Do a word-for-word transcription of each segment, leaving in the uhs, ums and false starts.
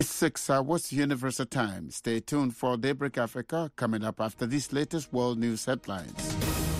Six hours Universal Time. Stay tuned for Daybreak Africa coming up after these latest world news headlines.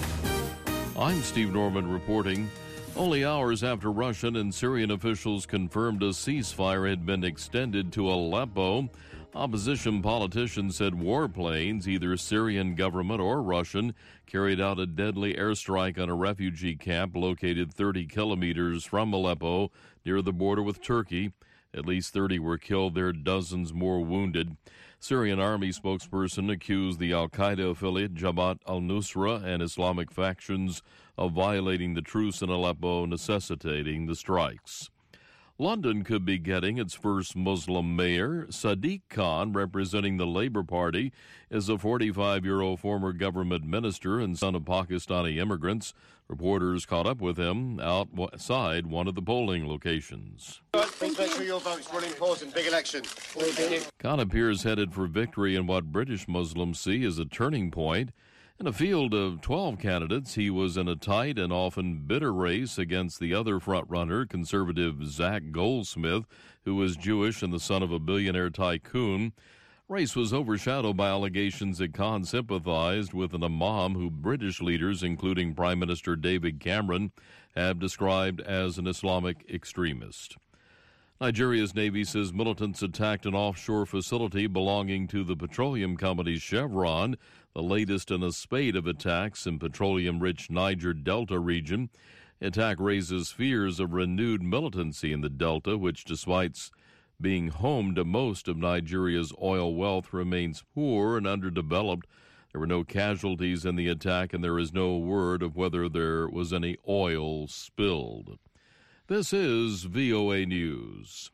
I'm Steve Norman reporting. Only hours after Russian and Syrian officials confirmed a ceasefire had been extended to Aleppo, opposition politicians said warplanes, either Syrian government or Russian, carried out a deadly airstrike on a refugee camp located thirty kilometers from Aleppo near the border with Turkey. At least thirty were killed there, dozens more wounded. Syrian army spokesperson accused the al-Qaeda affiliate Jabhat al-Nusra and Islamic factions of violating the truce in Aleppo, necessitating the strikes. London could be getting its first Muslim mayor. Sadiq Khan, representing the Labour Party, is a forty-five-year-old former government minister and son of Pakistani immigrants. Reporters caught up with him outside one of the polling locations. Please make sure your vote's really important. Big election. Khan appears headed for victory in what British Muslims see as a turning point. In a field of twelve candidates, he was in a tight and often bitter race against the other frontrunner, conservative Zach Goldsmith, who was Jewish and the son of a billionaire tycoon. Race was overshadowed by allegations that Khan sympathized with an imam who British leaders, including Prime Minister David Cameron, have described as an Islamic extremist. Nigeria's Navy says militants attacked an offshore facility belonging to the petroleum company Chevron, the latest in a spate of attacks in petroleum-rich Niger Delta region. The attack raises fears of renewed militancy in the Delta, which, despite being home to most of Nigeria's oil wealth, remains poor and underdeveloped. There were no casualties in the attack, and there is no word of whether there was any oil spilled. This is V O A News.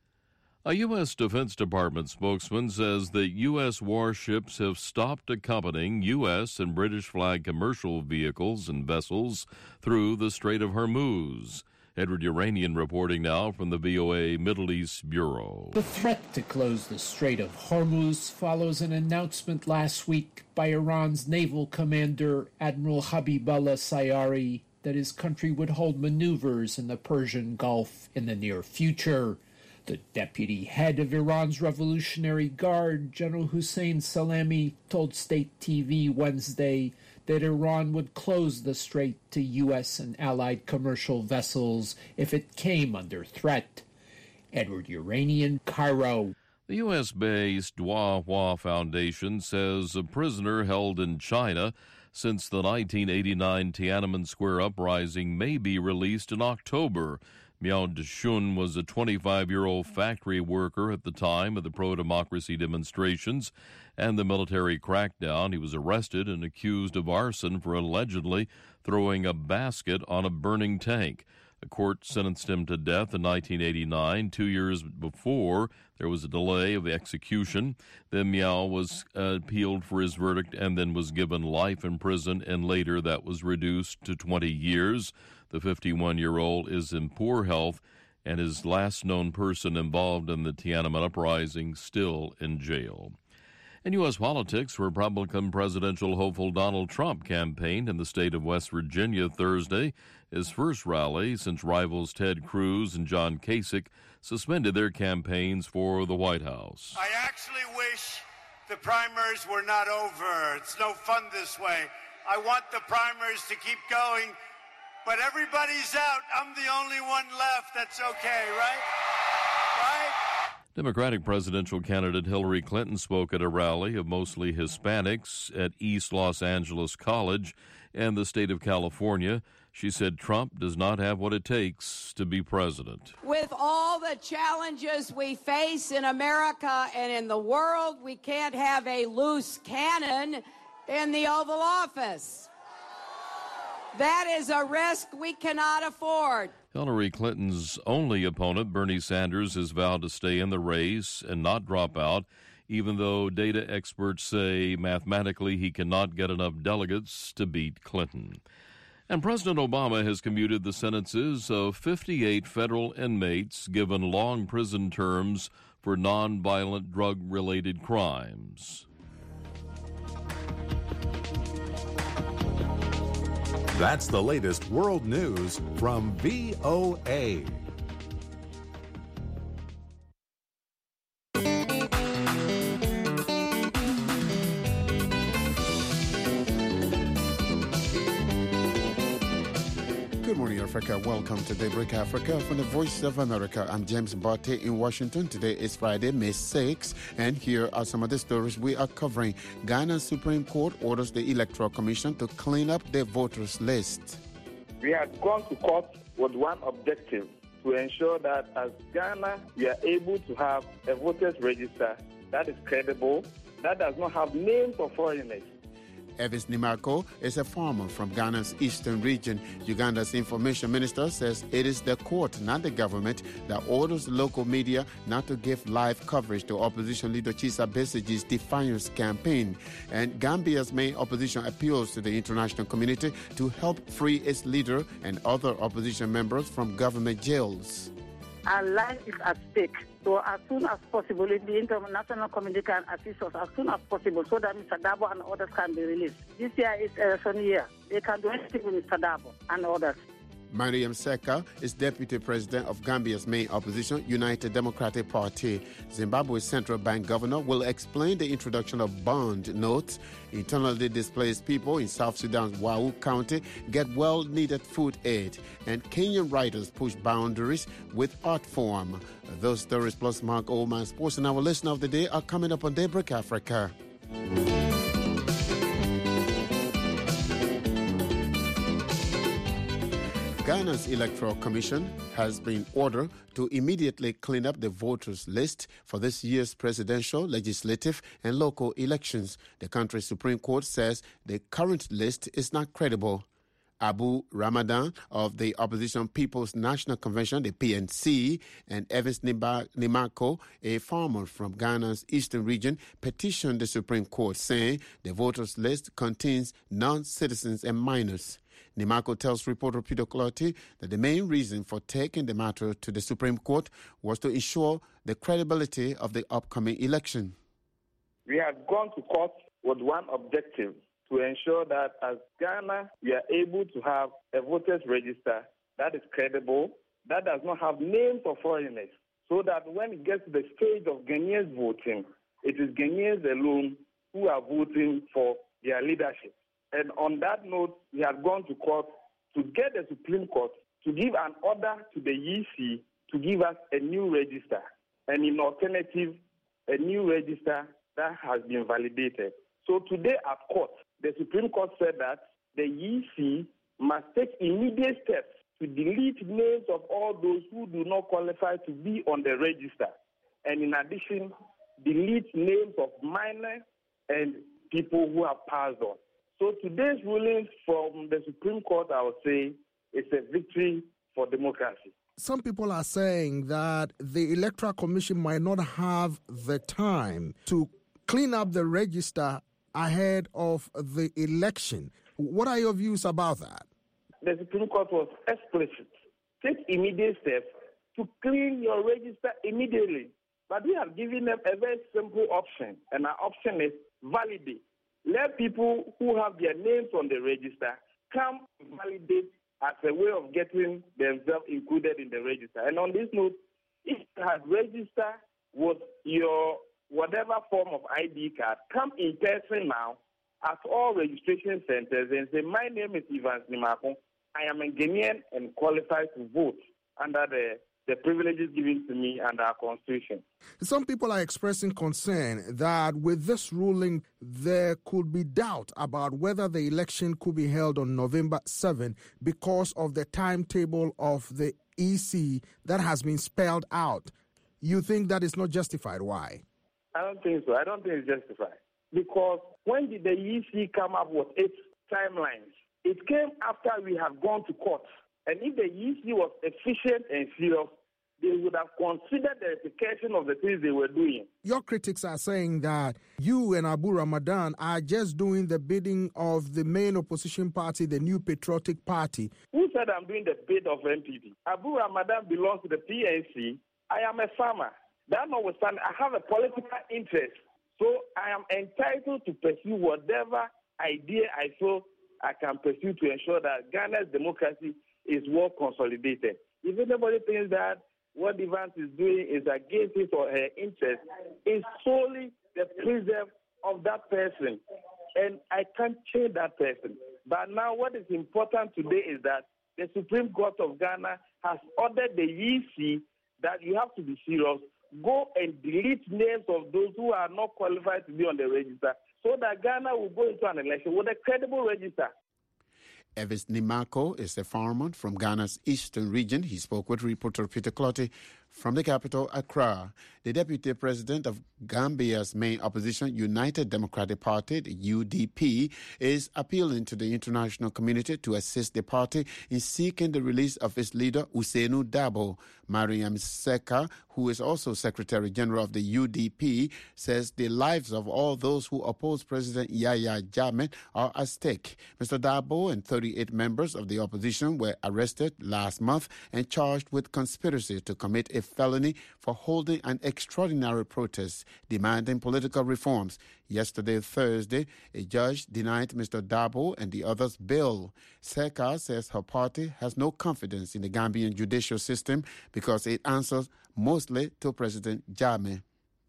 A U S Defense Department spokesman says that U S warships have stopped accompanying U S and British flag commercial vehicles and vessels through the Strait of Hormuz. Edward Uranian reporting now from the V O A Middle East Bureau. The threat to close the Strait of Hormuz follows an announcement last week by Iran's naval commander Admiral Habibullah Sayari that his country would hold maneuvers in the Persian Gulf in the near future. The deputy head of Iran's Revolutionary Guard, General Hussein Salami, told State T V Wednesday that Iran would close the strait to U S and allied commercial vessels if it came under threat. Edward Uranian, Cairo. The U S-based Dua Hua Foundation says a prisoner held in China since the nineteen eighty-nine Tiananmen Square uprising may be released in October. Miao Deshun was a twenty-five-year-old factory worker at the time of the pro-democracy demonstrations and the military crackdown. He was arrested and accused of arson for allegedly throwing a basket on a burning tank. The court sentenced him to death in nineteen eighty-nine. Two years before, there was a delay of execution. Then Miao was uh, appealed for his verdict and then was given life in prison, and later that was reduced to twenty years. The fifty-one-year-old is in poor health and is last known person involved in the Tiananmen uprising still in jail. In U S politics, Republican presidential hopeful Donald Trump campaigned in the state of West Virginia Thursday, his first rally since rivals Ted Cruz and John Kasich suspended their campaigns for the White House. I actually wish the primaries were not over. It's no fun this way. I want the primaries to keep going, but everybody's out. I'm the only one left. That's okay, right? Right? Democratic presidential candidate Hillary Clinton spoke at a rally of mostly Hispanics at East Los Angeles College in the state of California. She said Trump does not have what it takes to be president. With all the challenges we face in America and in the world, we can't have a loose cannon in the Oval Office. That is a risk we cannot afford. Hillary Clinton's only opponent, Bernie Sanders, has vowed to stay in the race and not drop out, even though data experts say mathematically he cannot get enough delegates to beat Clinton. And President Obama has commuted the sentences of fifty-eight federal inmates given long prison terms for nonviolent drug-related crimes. That's the latest world news from V O A. Africa. Welcome to Daybreak Africa from the Voice of America. I'm James Mbate in Washington. Today is Friday, May sixth, and here are some of the stories we are covering. Ghana's Supreme Court orders the Electoral Commission to clean up the voters list. We had gone to court with one objective, to ensure that as Ghana, we are able to have a voters register that is credible, that does not have names of foreigners. Evis Nimako is a farmer from Ghana's eastern region. Uganda's information minister says it is the court, not the government, that orders local media not to give live coverage to opposition leader Chisa Besigye's defiance campaign. And Gambia's main opposition appeals to the international community to help free its leader and other opposition members from government jails. Our life is at stake. So as soon as possible, if the international community can assist us as soon as possible so that Mister Dabo and others can be released. This year is election year. They can do anything with Mister Dabo and others. Mariam Seka is deputy president of Gambia's main opposition, United Democratic Party. Zimbabwe's central bank governor will explain the introduction of bond notes. Internally displaced people in South Sudan's Wau County get well-needed food aid. And Kenyan writers push boundaries with art form. Those stories plus Mark Oldman Sports and our listener of the day are coming up on Daybreak Africa. Ghana's Electoral Commission has been ordered to immediately clean up the voters' list for this year's presidential, legislative, and local elections. The country's Supreme Court says the current list is not credible. Abu Ramadan of the Opposition People's National Convention, the P N C, and Evis Nimako, a farmer from Ghana's eastern region, petitioned the Supreme Court, saying the voters' list contains non-citizens and minors. Nimako tells reporter Peter Clotty that the main reason for taking the matter to the Supreme Court was to ensure the credibility of the upcoming election. We had gone to court with one objective, to ensure that as Ghana, we are able to have a voters register that is credible, that does not have names of foreigners, so that when it gets to the stage of Ghanaians voting, it is Ghanaians alone who are voting for their leadership. And on that note, we have gone to court to get the Supreme Court to give an order to the E C to give us a new register, and in alternative, a new register that has been validated. So today at court, the Supreme Court said that the E C must take immediate steps to delete names of all those who do not qualify to be on the register, and in addition, delete names of minors and people who have passed on. So today's ruling from the Supreme Court, I would say, is a victory for democracy. Some people are saying that the Electoral Commission might not have the time to clean up the register ahead of the election. What are your views about that? The Supreme Court was explicit. Take immediate steps to clean your register immediately. But we have given them a very simple option, and our option is validate. Let people who have their names on the register come validate as a way of getting themselves included in the register. And on this note, if you have registered with your whatever form of I D card, come in person now at all registration centers and say, my name is Evans Nimako. I am a Ghanaian and qualified to vote under the the privileges given to me under our Constitution. Some people are expressing concern that with this ruling, there could be doubt about whether the election could be held on November seventh because of the timetable of the E C that has been spelled out. You think that is not justified? Why? I don't think so. I don't think it's justified. Because when did the E C come up with its timelines? It came after we have gone to court. And if the E C was efficient and serious, they would have considered the application of the things they were doing. Your critics are saying that you and Abu Ramadan are just doing the bidding of the main opposition party, the New Patriotic Party. Who said I'm doing the bid of N P P? Abu Ramadan belongs to the P N C. I am a farmer. That notwithstanding, I have a political interest. So I am entitled to pursue whatever idea I feel I can pursue to ensure that Ghana's democracy is well consolidated. If anybody thinks that what Evans is doing is against his or her interest, is solely the preserve of that person. And I can't change that person. But now what is important today is that the Supreme Court of Ghana has ordered the E C that you have to be serious. Go and delete names of those who are not qualified to be on the register so that Ghana will go into an election with a credible register. Evis Nimako is a farmer from Ghana's eastern region. He spoke with reporter Peter Clotty from the capital, Accra. The deputy president of Gambia's main opposition, United Democratic Party, the U D P, is appealing to the international community to assist the party in seeking the release of its leader, Ousainou Darboe. Mariam Seka, who is also Secretary General of the U D P, says the lives of all those who oppose President Yahya Jammeh are at stake. Mister Darboe and thirty-eight members of the opposition were arrested last month and charged with conspiracy to commit a felony for holding an extraordinary protest demanding political reforms. Yesterday, Thursday, a judge denied Mister Darboe and the others bail. Seka says her party has no confidence in the Gambian judicial system because it answers mostly to President Jammeh.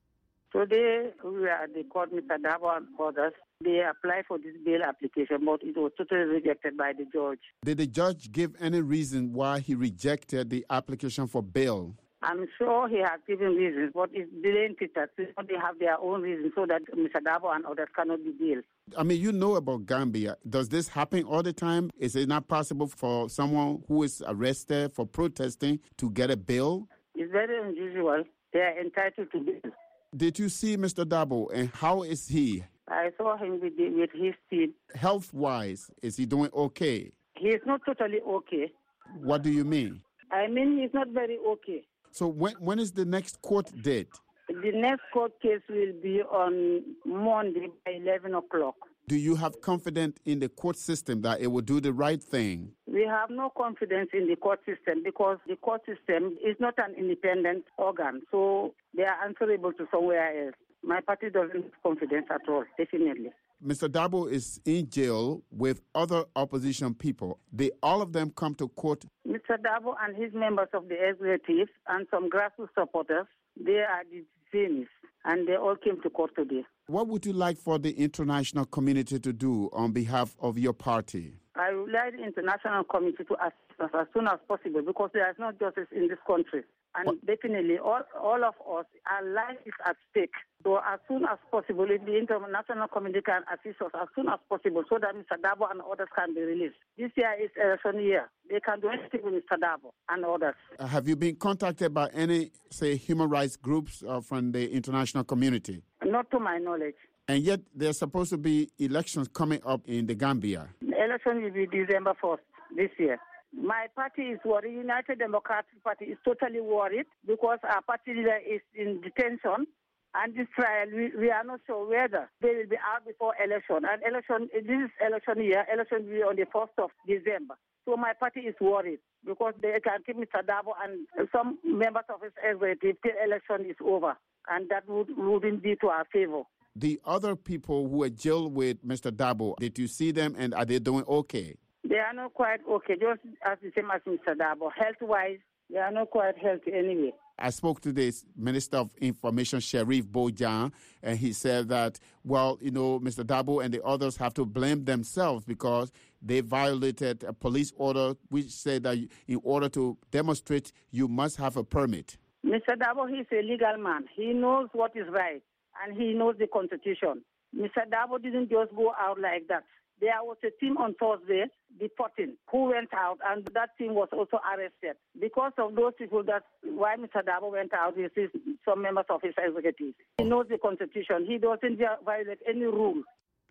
Today, we are at the court, Mister Darboe and others. They applied for this bail application, but it was totally rejected by the judge. Did the judge give any reason why he rejected the application for bail? I'm sure he has given reasons, but it's delaying it. They have their own reasons so that Mister Darboe and others cannot be bailed. I mean, you know about Gambia. Does this happen all the time? Is it not possible for someone who is arrested for protesting to get a bail? It's very unusual. They are entitled to bail. Did you see Mister Darboe, and how is he? I saw him with, the, with his team. Health-wise, is he doing okay? He is not totally okay. What do you mean? I mean, he's not very okay. So when when is the next court date? The next court case will be on Monday by eleven o'clock. Do you have confidence in the court system that it will do the right thing? We have no confidence in the court system because the court system is not an independent organ, so they are answerable to somewhere else. My party doesn't have confidence at all, definitely. Mister Darboe is in jail with other opposition people. They all of them come to court. Mister Darboe and his members of the executive and some grassroots supporters, they are the detainees, and they all came to court today. What would you like for the international community to do on behalf of your party? I would like the international community to assist us as soon as possible because there is no justice in this country. And what? Definitely, all, all of us, our life is at stake. So as soon as possible, if the international community can assist us as soon as possible so that Mister Darboe and others can be released. This year is election year. They can do anything with Mister Darboe and others. Uh, have you been contacted by any, say, human rights groups uh, from the international community? Not to my knowledge. And yet there's supposed to be elections coming up in the Gambia. The election will be December first this year. My party is worried. United Democratic Party is totally worried because our party leader is in detention. And this trial, we, we are not sure whether they will be out before election. And election, this is election year. Election will be on the first of December. So my party is worried because they can keep Mister Darboe and some members of his executive till election is over. And that would, wouldn't be to our favor. The other people who were jailed with Mister Darboe, did you see them and are they doing okay? They are not quite okay, just as the same as Mister Darboe. Health-wise, they are not quite healthy anyway. I spoke to the Minister of Information, Sharif Bojang, and he said that, well, you know, Mister Darboe and the others have to blame themselves because they violated a police order which said that in order to demonstrate, you must have a permit. Mister Darboe, he's a legal man. He knows what is right, and he knows the Constitution. Mister Darboe didn't just go out like that. There was a team on Thursday deporting who went out, and that team was also arrested. Because of those people, that's why Mister Darboe went out. He sees some members of his executive. He knows the Constitution. He doesn't violate any rule.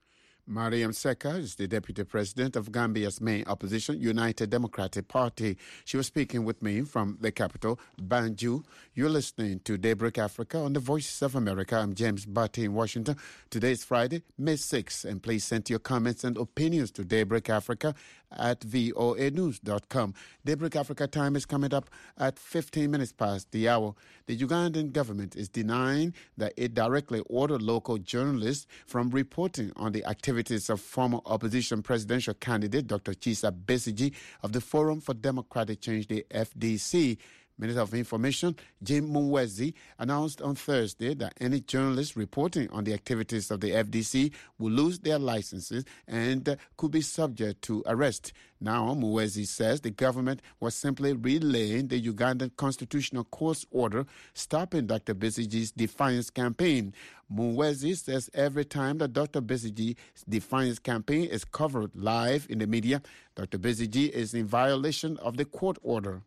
Mariam Seka is the deputy president of Gambia's main opposition, United Democratic Party. She was speaking with me from the capital, Banjul. You're listening to Daybreak Africa on the Voices of America. I'm James Batty in Washington. Today is Friday, May sixth, and please send your comments and opinions to Daybreak Africa at voa news dot com. Daybreak Africa time is coming up at fifteen minutes past the hour. The Ugandan government is denying that it directly ordered local journalists from reporting on the activities of former opposition presidential candidate Doctor Kizza Besigye of the Forum for Democratic Change, the F D C. Minister of Information Jim Muhwezi announced on Thursday that any journalist reporting on the activities of the F D C will lose their licenses and uh, could be subject to arrest. Now, Muhwezi says the government was simply relaying the Ugandan Constitutional Court's order stopping Doctor Besigye's defiance campaign. Muhwezi says every time that Doctor Besigye's defiance campaign is covered live in the media, Doctor Besigye is in violation of the court order.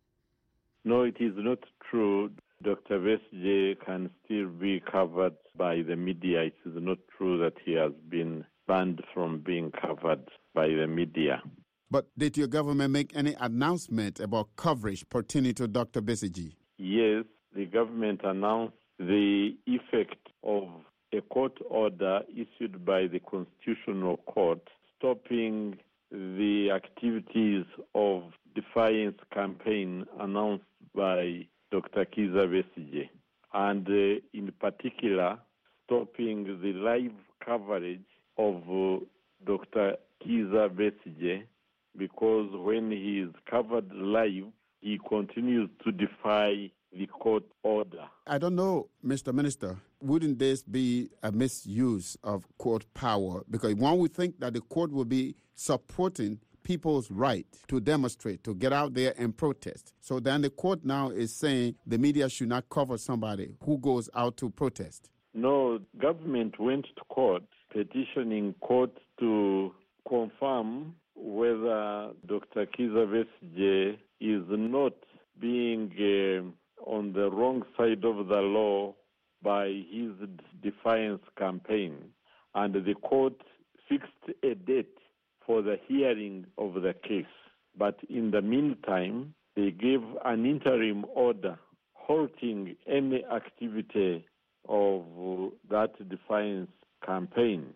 No, it is not true. Doctor Besigye can still be covered by the media. It is not true that he has been banned from being covered by the media. But did your government make any announcement about coverage pertaining to Doctor Besigye? Yes, the government announced the effect of a court order issued by the Constitutional Court stopping the activities of defiance campaign announced by Doctor Kizza Besigye, and uh, in particular stopping the live coverage of uh, Doctor Kizza Besigye, because when he is covered live, he continues to defy the court order. I don't know, Mister Minister, wouldn't this be a misuse of court power? Because one would think that the court will be supporting people's right to demonstrate, to get out there and protest. So then the court now is saying the media should not cover somebody who goes out to protest. No, government went to court petitioning court to confirm whether Doctor Kizza Besigye is not being uh, on the wrong side of the law by his defiance campaign. And the court fixed a date for the hearing of the case. But in the meantime, they gave an interim order halting any activity of that defiance campaign.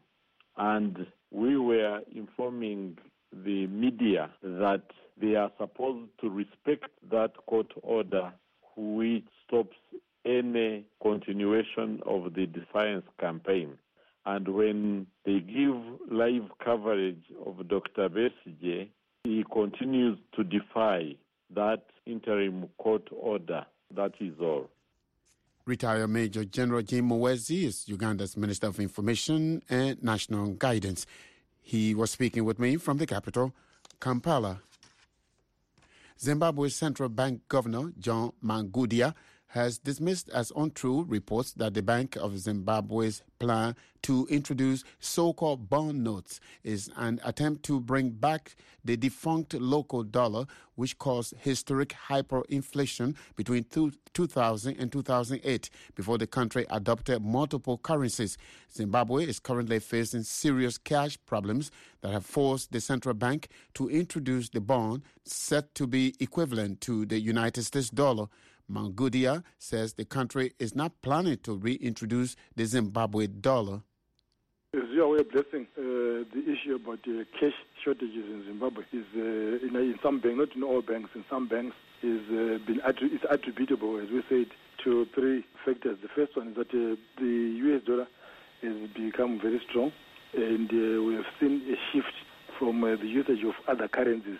And we were informing the media that they are supposed to respect that court order which stops any continuation of the defiance campaign. And when they give live coverage of Doctor Besigye, he continues to defy that interim court order. That is all. Retired Major General Jim Muhwezi is Uganda's Minister of Information and National Guidance. He was speaking with me from the capital, Kampala. Zimbabwe's central bank governor, John Mangudia, has dismissed as untrue reports that the Bank of Zimbabwe's plan to introduce so-called bond notes is an attempt to bring back the defunct local dollar, which caused historic hyperinflation between two thousand and two thousand eight, before the country adopted multiple currencies. Zimbabwe is currently facing serious cash problems that have forced the central bank to introduce the bond set to be equivalent to the United States dollar. Mangudia says the country is not planning to reintroduce the Zimbabwe dollar. As you are aware, Blessing, uh, the issue about uh, cash shortages in Zimbabwe is, uh, in, in some banks, not in all banks, in some banks, is uh, been attri- is attributable, as we said, to three factors. The first one is that uh, the U S dollar has become very strong, and uh, we have seen a shift from uh, the usage of other currencies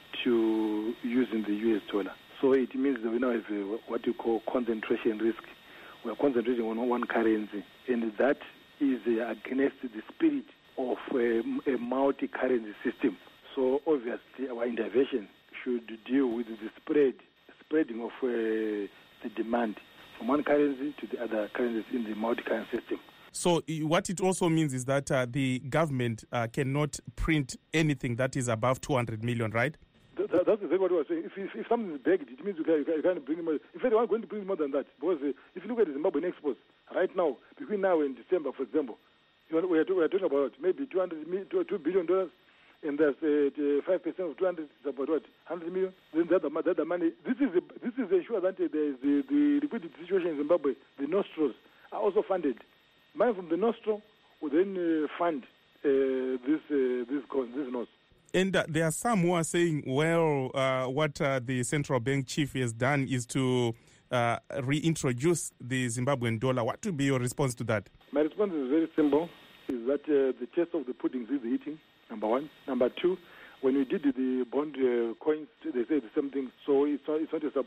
to using the U S dollar. So it means that we now have uh, what you call concentration risk. We are concentrating on one currency, and that is uh, against the spirit of uh, a multi-currency system. So obviously our intervention should deal with the spread, spreading of uh, the demand from one currency to the other currencies in the multi-currency system. So what it also means is that uh, the government uh, cannot print anything that is above two hundred million, right? That, that's exactly what I was saying. If, if, if something is begged, it means you can't, you can't bring more. In fact, I'm going to bring more than that. Because uh, if you look at the Zimbabwean exports, right now, between now and December, for example, you know, we, are, we are talking about maybe two hundred, two billion dollars, and there's uh, five percent of two hundred is about what, one hundred million? Then the other, the other money. This is a, this is ensure that there is the, the liquidity situation in Zimbabwe. The nostrils are also funded. Money from the nostro will then uh, fund uh, this uh, this this notes. And uh, there are some who are saying, well, uh, what uh, the central bank chief has done is to uh, reintroduce the Zimbabwean dollar. What would be your response to that? My response is very simple, is that uh, the taste of the pudding is the eating, number one. Number two, when we did the bond uh, coins, they said the same thing. So it's not, it's not a surprise.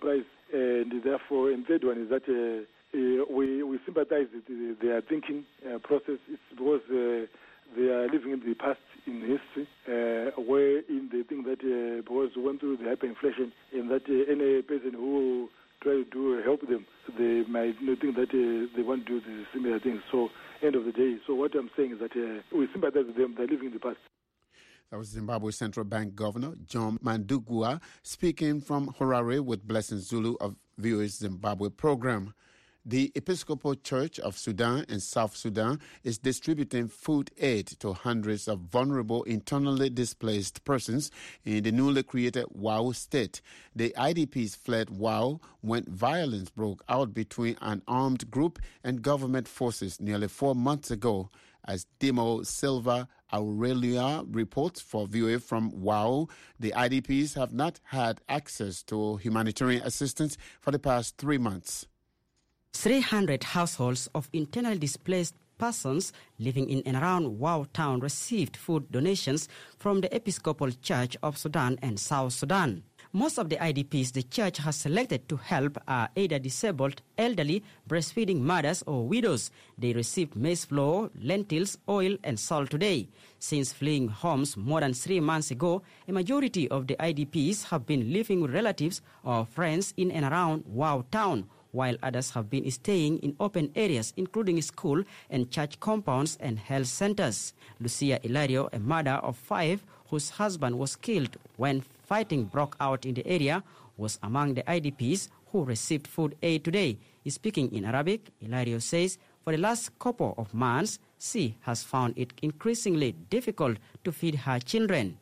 And therefore, and third one is that uh, uh, we, we sympathize with their thinking uh, process. It's because uh, they are living in the past in history, uh, wherein they think that uh, because we went through the hyperinflation, and that uh, any person who try to do help them, they might not think that uh, they want to do the similar things. So, end of the day, so what I'm saying is that uh, we sympathize with them. They're living in the past. That was Zimbabwe Central Bank Governor John Mandugwa speaking from Harare with Blessing Zulu of V O A's Zimbabwe program. The Episcopal Church of Sudan and South Sudan is distributing food aid to hundreds of vulnerable internally displaced persons in the newly created Wau state. The I D Ps fled Wau when violence broke out between an armed group and government forces nearly four months ago. As Dimo Silva Aurelia reports for V O A from Wau, the I D Ps have not had access to humanitarian assistance for the past three months. three hundred households of internally displaced persons living in and around Wau town received food donations from the Episcopal Church of Sudan and South Sudan. Most of the I D Ps the church has selected to help are either disabled, elderly, breastfeeding mothers or widows. They received maize flour, lentils, oil and salt today. Since fleeing homes more than three months ago, a majority of the I D Ps have been living with relatives or friends in and around Wau town, while others have been staying in open areas including school and church compounds and health centers. Lucia Ilario, a mother of five whose husband was killed when fighting broke out in the area, was among the I D Ps who received food aid today. Speaking in Arabic, Ilario says for the last couple of months, she has found it increasingly difficult to feed her children.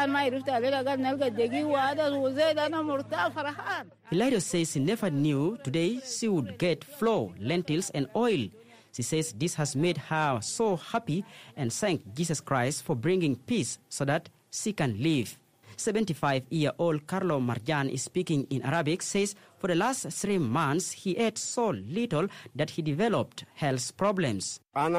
Hilario says she never knew today she would get flour, lentils and oil. She says this has made her so happy and thank Jesus Christ for bringing peace so that she can live. seventy-five-year-old Carlo Marjan is speaking in Arabic, says for the last three months he ate so little that he developed health problems. I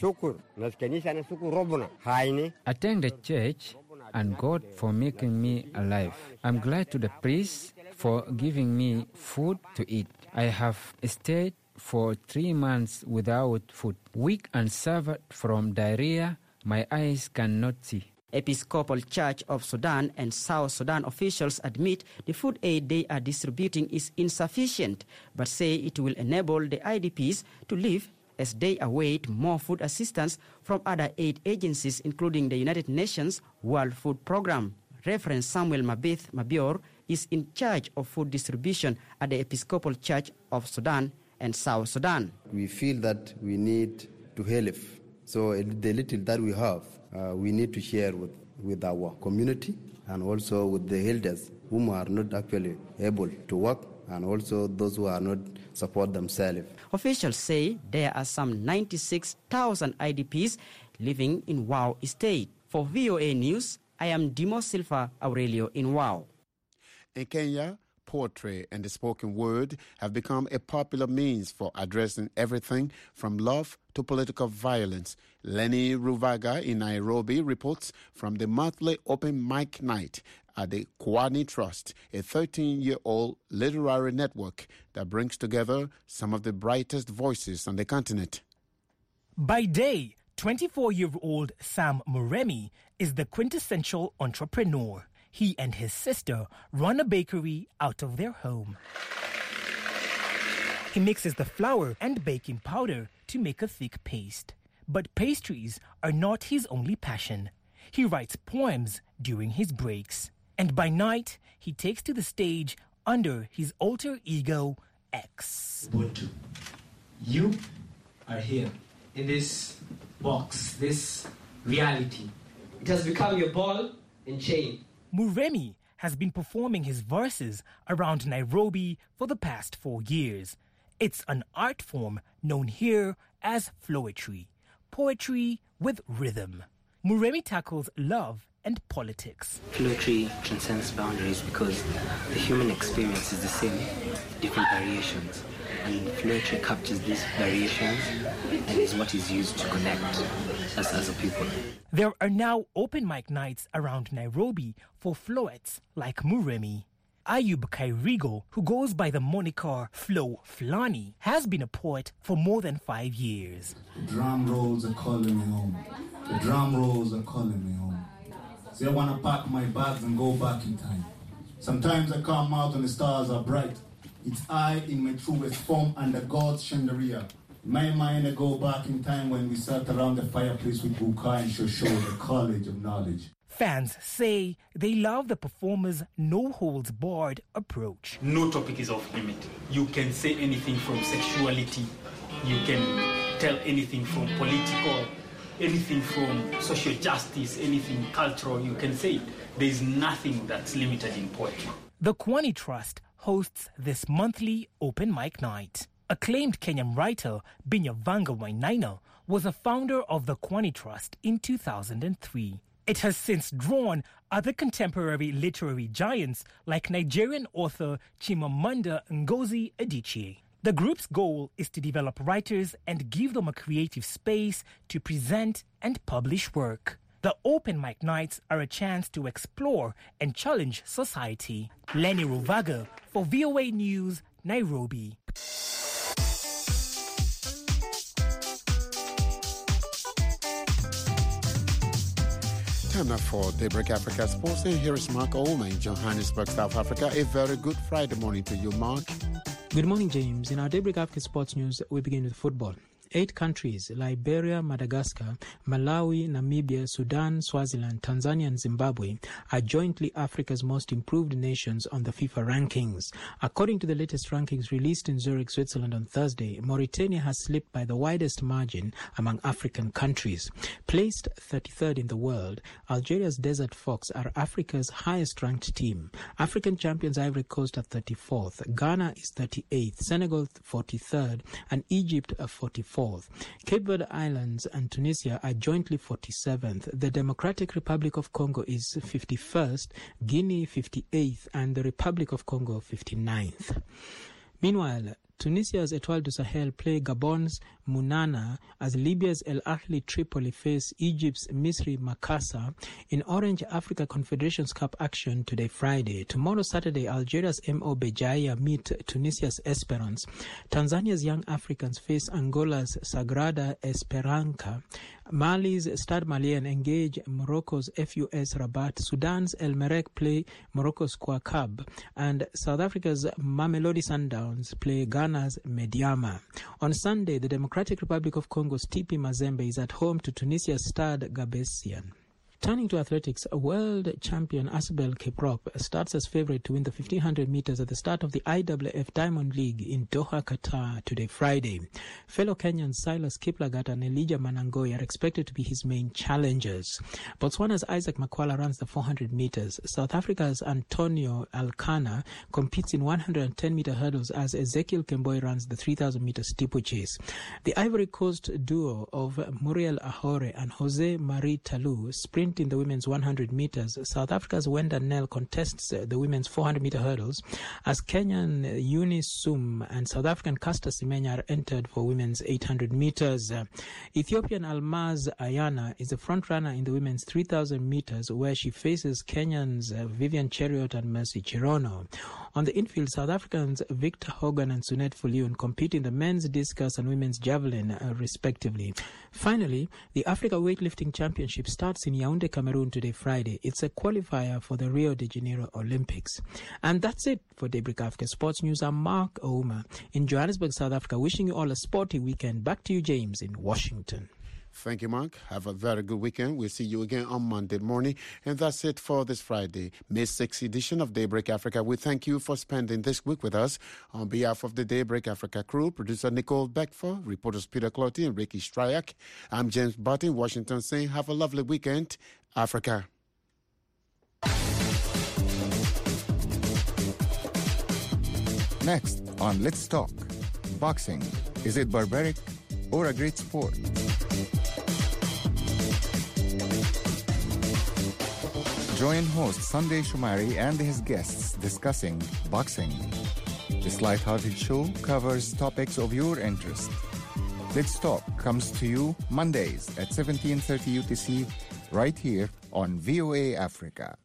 thank the church and God for making me alive. I'm glad to the priest for giving me food to eat. I have stayed for three months without food, weak and suffered from diarrhea. My eyes cannot see. Episcopal Church of Sudan and South Sudan officials admit the food aid they are distributing is insufficient, but say it will enable the I D Ps to live as they await more food assistance from other aid agencies, including the United Nations World Food Programme. Reverend Samuel Mabith Mabior is in charge of food distribution at the Episcopal Church of Sudan and South Sudan. We feel that we need to help. So the little that we have, uh, we need to share with, with our community and also with the elders whom are not actually able to work, and also those who are not support themselves. Officials say there are some ninety-six thousand I D Ps living in Wau State. For V O A News, I am Dimo Silva Aurelio in Wau. In Kenya, poetry and the spoken word have become a popular means for addressing everything from love to political violence. Lenny Ruvaga in Nairobi reports from the monthly open mic night at the Kwani Trust, a thirteen-year-old literary network that brings together some of the brightest voices on the continent. By day, twenty-four-year-old Sam Muremi is the quintessential entrepreneur. He and his sister run a bakery out of their home. He mixes the flour and baking powder to make a thick paste. But pastries are not his only passion. He writes poems during his breaks. And by night, he takes to the stage under his alter ego, X. Ubuntu. You are here in this box, this reality. It has become your ball and chain. Muremi has been performing his verses around Nairobi for the past four years. It's an art form known here as flowetry, poetry with rhythm. Muremi tackles love and politics. Flowetry transcends boundaries because the human experience is the same, different variations. And flowetry captures these variations and is what is used to connect us as a people. There are now open mic nights around Nairobi for flowets like Muremi. Ayub Kairigo, who goes by the moniker Flo Flani, has been a poet for more than five years. The drum rolls are calling me home. The drum rolls are calling me home. So I want to pack my bags and go back in time. Sometimes I come out and the stars are bright. It's I in my truest form under God's chandelier. In my mind I go back in time when we sat around the fireplace with Bukai and Shosho, the College of Knowledge. Fans say they love the performer's no-holds-barred approach. No topic is off limit. You can say anything from sexuality, you can tell anything from political, anything from social justice, anything cultural, you can say it. There is nothing that's limited in poetry. The Kwani Trust hosts this monthly open mic night. Acclaimed Kenyan writer Binyavanga Wainaina was a founder of the Kwani Trust in two thousand three. It has since drawn other contemporary literary giants like Nigerian author Chimamanda Ngozi Adichie. The group's goal is to develop writers and give them a creative space to present and publish work. The open mic nights are a chance to explore and challenge society. Lenny Ruvaga for V O A News, Nairobi. Time now for Daybreak Africa Sports, and here is Mark Olma in Johannesburg, South Africa. A very good Friday morning to you, Mark. Good morning, James. In our Daybreak Africa Sports news, we begin with football. Eight countries, Liberia, Madagascar, Malawi, Namibia, Sudan, Swaziland, Tanzania and Zimbabwe, are jointly Africa's most improved nations on the FIFA rankings. According to the latest rankings released in Zurich, Switzerland on Thursday, Mauritania has slipped by the widest margin among African countries. Placed thirty-third in the world, Algeria's Desert Fox are Africa's highest-ranked team. African champions Ivory Coast are thirty-fourth, Ghana is thirty-eighth, Senegal forty-third, and Egypt are forty-fourth. Cape Verde Islands and Tunisia are jointly forty-seventh. The Democratic Republic of Congo is fifty-first, Guinea fifty-eighth, and the Republic of Congo fifty-ninth. Meanwhile, Tunisia's Etoile du Sahel play Gabon's Munana as Libya's El Ahly Tripoli face Egypt's Misri Makassa in Orange Africa Confederations Cup action today Friday. Tomorrow Saturday, Algeria's M O Bejaia meet Tunisia's Esperance. Tanzania's Young Africans face Angola's Sagrada Esperança. Mali's Stade Malien engage Morocco's F U S Rabat. Sudan's El Merreikh play Morocco's Kouakab. And South Africa's Mamelodi Sundowns play Ghana's Mediama. On Sunday, the Democratic Republic of Congo's T P Mazembe is at home to Tunisia's Stade Gabessian. Turning to athletics, a world champion Asbel Kiprop starts as favorite to win the fifteen hundred meters at the start of the I W F Diamond League in Doha, Qatar today Friday. Fellow Kenyans Silas Kiplagat and Elijah Manangoi are expected to be his main challengers. Botswana's Isaac Makwala runs the four hundred meters. South Africa's Antonio Alcana competes in one hundred ten meter hurdles as Ezekiel Kemboi runs the three thousand meter steeplechase. The Ivory Coast duo of Muriel Ahore and Jose Marie Talou sprint in the women's one hundred meters. South Africa's Wenda Nel contests the women's four hundred meter hurdles as Kenyan Eunice Sum and South African Caster Semenya are entered for women's eight hundred meters. Uh, Ethiopian Almaz Ayana is the front runner in the women's three thousand meters where she faces Kenyans uh, Vivian Cheriot and Mercy Cherono. On the infield, South Africans Victor Hogan and Sunet Fuliun compete in the men's discus and women's javelin uh, respectively. Finally, the Africa Weightlifting Championship starts in Yaoundé, Cameroon today Friday. It's a qualifier for the Rio de Janeiro Olympics. And that's it for Daybreak Africa Sports News. I'm Mark Ouma in Johannesburg, South Africa, wishing you all a sporty weekend. Back to you, James, in Washington. Thank you, Mark. Have a very good weekend. We'll see you again on Monday morning. And that's it for this Friday, May sixth edition of Daybreak Africa. We thank you for spending this week with us. On behalf of the Daybreak Africa crew, producer Nicole Beckford, reporters Peter Clotty and Ricky Stryak, I'm James Barton in Washington saying have a lovely weekend, Africa. Next on Let's Talk, boxing. Is it barbaric or a great sport? Join host Sunday Shumari and his guests discussing boxing. This light-hearted show covers topics of your interest. Let's Talk comes to you Mondays at seventeen thirty U T C right here on V O A Africa.